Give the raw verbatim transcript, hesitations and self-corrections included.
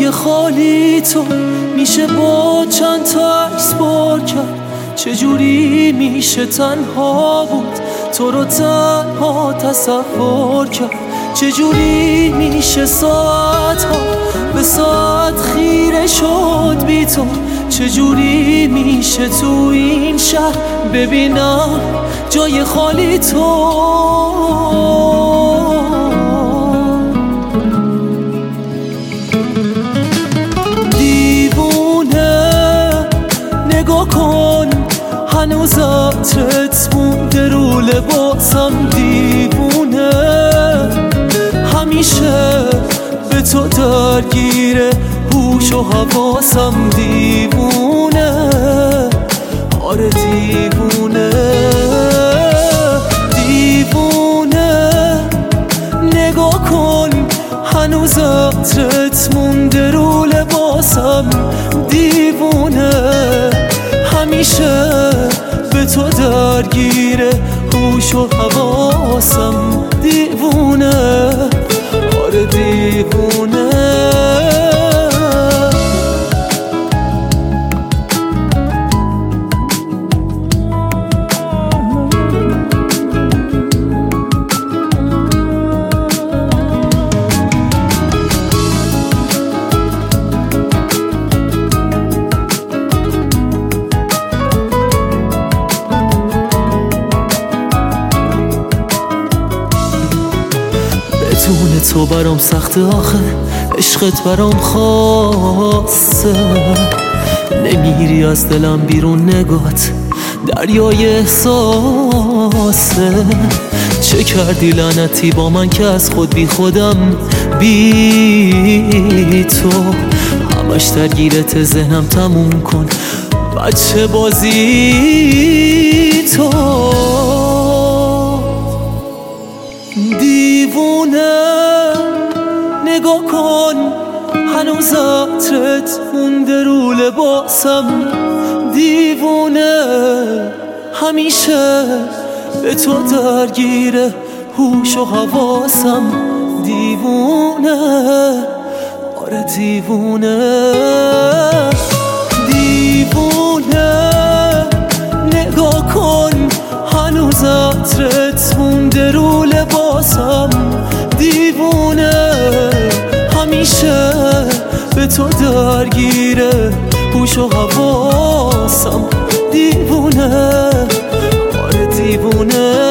جای خالی تو میشه با چند تا عکس پر کرد. چجوری میشه تنها بود تو رو تنها تصور کرد. چجوری میشه ساعت ها به ساعت خیره شد بی تو. چجوری میشه تو این شهر ببینم جای خالی تو. نگاه کن هنوز عطرت مونده رو لباسم. دیوونه همیشه به تو درگیره هوش و حواسم. دیوونه آره دیوونه دیوونه نگاه کن هنوز عطرت مونده رو لباسم. دیوونه همیشه به تو درگیره هوش و حواسم. دیوونه آره دیوونه بدون تو برام سخته آخه عشقت برام خاصه. نمیری از دلم بیرون نگات دریای احساسه. چه کردی لعنتی با من که از خود بی خودم بی تو. همش درگیرت ذهنم تموم کن بچه بازی تو. دیوونه نگاه کن هنوز عطرت مونده رو لباسم. دیوونه همیشه به تو درگیره هوش و حواسم. دیوونه آره دیوونه دیوونه نگاه کن هنوز عطرت مونده رو لباسم. دیوونه همیشه به تو درگیره هوش و حواسم. دیوونه آره دیوونه